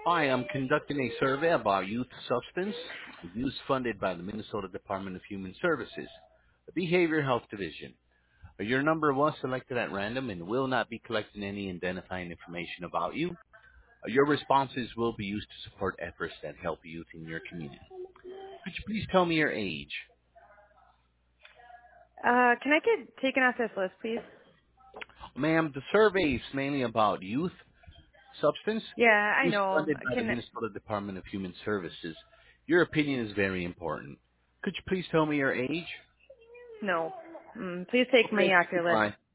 Hi, I'm conducting a survey about youth substance abuse funded by the Minnesota Department of Human Services, the Behavioral Health Division. Your number was selected at random and will not be collecting any identifying information about you. Your responses will be used to support efforts that help youth in your community. Could you please tell me your age? Can I get taken off this list, please? Ma'am, the survey is mainly about youth substance Yeah, I abuse know. funded by the Minnesota Department of Human Services. Your opinion is very important. Could you please tell me your age? No. Please take me Okay, off your list. goodbye.